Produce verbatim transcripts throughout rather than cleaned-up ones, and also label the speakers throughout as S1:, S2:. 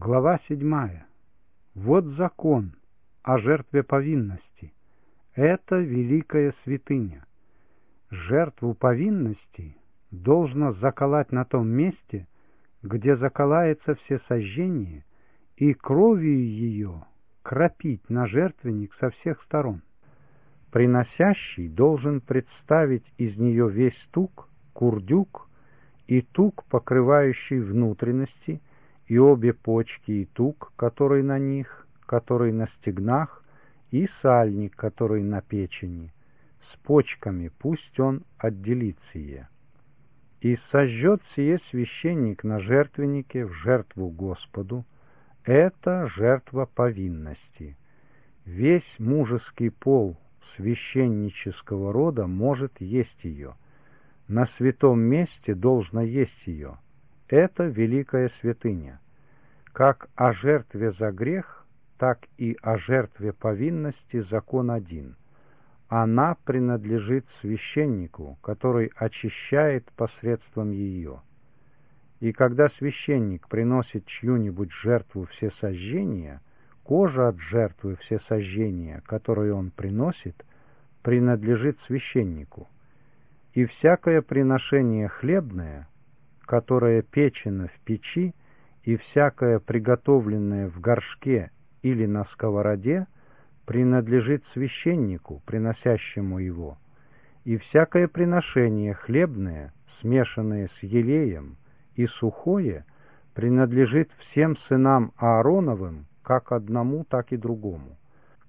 S1: Глава седьмая. Вот закон о жертве повинности. Это великая святыня. Жертву повинности должно заколоть на том месте, где заколается всесожжение, и кровью ее кропить на жертвенник со всех сторон. Приносящий должен представить из нее весь тук, курдюк, и тук, покрывающий внутренности, и обе почки, и тук, который на них, который на стегнах, и сальник, который на печени. С почками пусть он отделит сие. И сожжет сие священник на жертвеннике в жертву Господу. Это жертва повинности. Весь мужеский пол священнического рода может есть ее. На святом месте должно есть ее. Это великая святыня. Как о жертве за грех, так и о жертве повинности закон один. Она принадлежит священнику, который очищает посредством ее. И когда священник приносит чью-нибудь жертву всесожжения, кожа от жертвы всесожжения, которую он приносит, принадлежит священнику. И всякое приношение хлебное, которое печено в печи, и всякое приготовленное в горшке или на сковороде, принадлежит священнику, приносящему его. И всякое приношение хлебное, смешанное с елеем, и сухое, принадлежит всем сынам Аароновым, как одному, так и другому.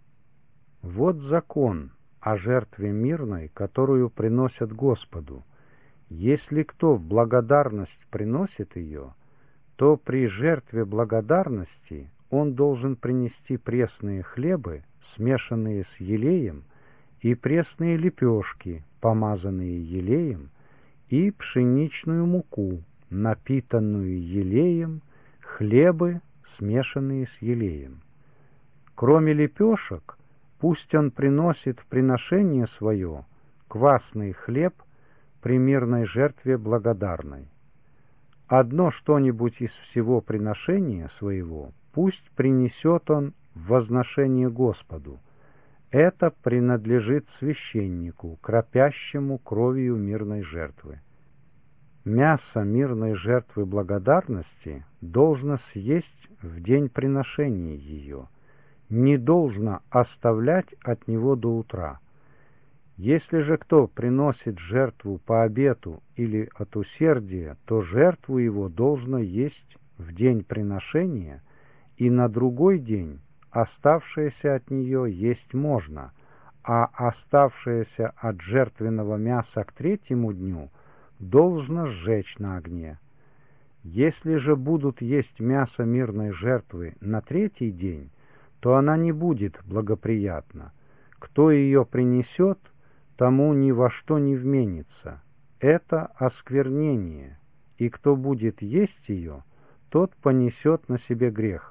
S1: Вот закон о жертве мирной, которую приносят Господу. Если кто в благодарность приносит ее, то при жертве благодарности он должен принести пресные хлебы, смешанные с елеем, и пресные лепешки, помазанные елеем, и пшеничную муку, напитанную елеем, хлебы, смешанные с елеем. Кроме лепешек, пусть он приносит в приношение свое квасный хлеб при мирной жертве благодарной. Одно что-нибудь из всего приношения своего пусть принесет он в возношение Господу. Это принадлежит священнику, кропящему кровью мирной жертвы. Мясо мирной жертвы благодарности должно съесть в день приношения ее, не должно оставлять от него до утра. Если же кто приносит жертву по обету или от усердия, то жертву его должно есть в день приношения, и на другой день оставшееся от нее есть можно, а оставшееся от жертвенного мяса к третьему дню должно сжечь на огне. Если же будут есть мясо мирной жертвы на третий день, то она не будет благоприятна. Кто ее принесет, тому ни во что не вменится. Это осквернение, и кто будет есть ее, тот понесет на себе грех.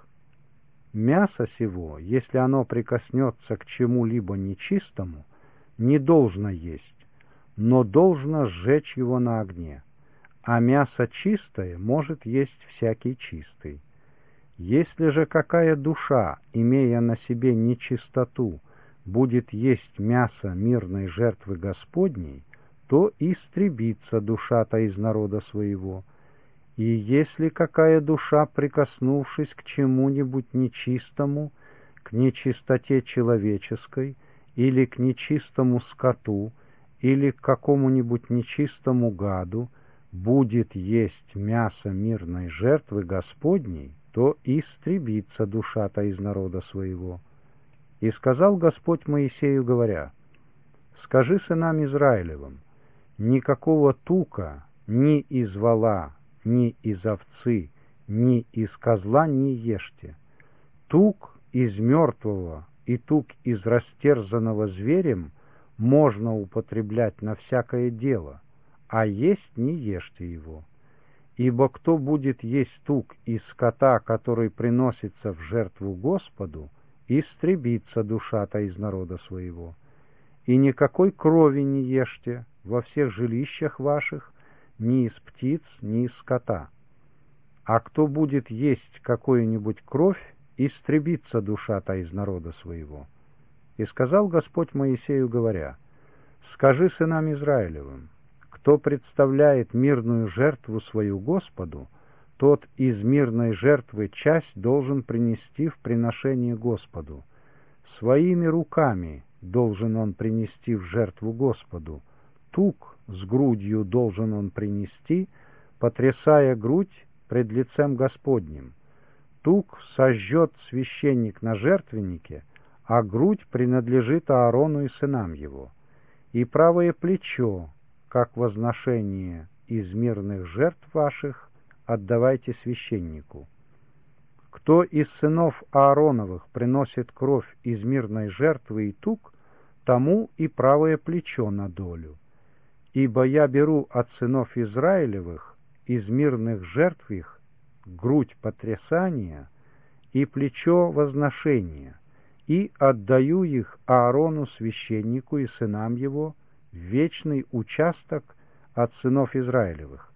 S1: Мясо сего, если оно прикоснется к чему-либо нечистому, не должно есть, но должно сжечь его на огне. А мясо чистое может есть всякий чистый. Если же какая душа, имея на себе нечистоту, будет есть мясо мирной жертвы Господней, то истребится душа-то из народа своего. И если какая душа, прикоснувшись к чему-нибудь нечистому, к нечистоте человеческой, или к нечистому скоту, или к какому-нибудь нечистому гаду, будет есть мясо мирной жертвы Господней, то истребится душа-то из народа своего. И сказал Господь Моисею, говоря: «Скажи сынам Израилевым: никакого тука ни из вола, ни из овцы, ни из козла не ешьте. Тук из мертвого и тук из растерзанного зверем можно употреблять на всякое дело, а есть не ешьте его. Ибо кто будет есть тук из скота, который приносится в жертву Господу, истребится душа-то из народа своего. И никакой крови не ешьте во всех жилищах ваших, ни из птиц, ни из скота. а кто будет есть какую-нибудь кровь, истребится душа та из народа своего. И сказал Господь Моисею, говоря: скажи сынам Израилевым: кто представляет мирную жертву свою Господу, тот из мирной жертвы часть должен принести в приношение Господу. Своими руками должен он принести в жертву Господу. Тук с грудью должен он принести, потрясая грудь пред лицем Господним. Тук сожжет священник на жертвеннике, а грудь принадлежит Аарону и сынам его. И правое плечо, как возношение из мирных жертв ваших, отдавайте священнику. Кто из сынов Аароновых приносит кровь из мирной жертвы и тук, тому и правое плечо на долю. Ибо я беру от сынов Израилевых из мирных жертв их грудь потрясания и плечо возношения, и отдаю их Аарону священнику и сынам его в вечный участок от сынов Израилевых.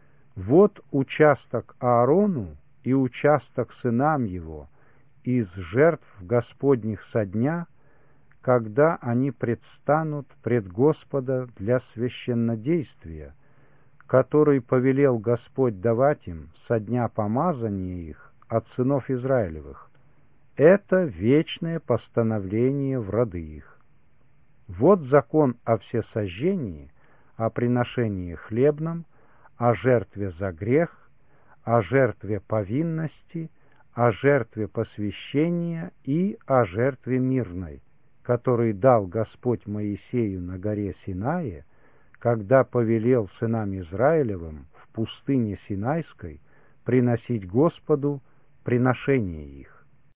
S1: Вот участок Аарону и участок сынам его из жертв Господних со дня, когда они предстанут пред Господа для священнодействия, который повелел Господь давать им со дня помазания их от сынов Израилевых. Это вечное постановление в роды их. Вот закон о всесожжении, о приношении хлебном, о жертве за грех, о жертве повинности, о жертве посвящения и о жертве мирной, который дал Господь Моисею на горе Синае, когда повелел сынам Израилевым в пустыне Синайской приносить Господу приношения их.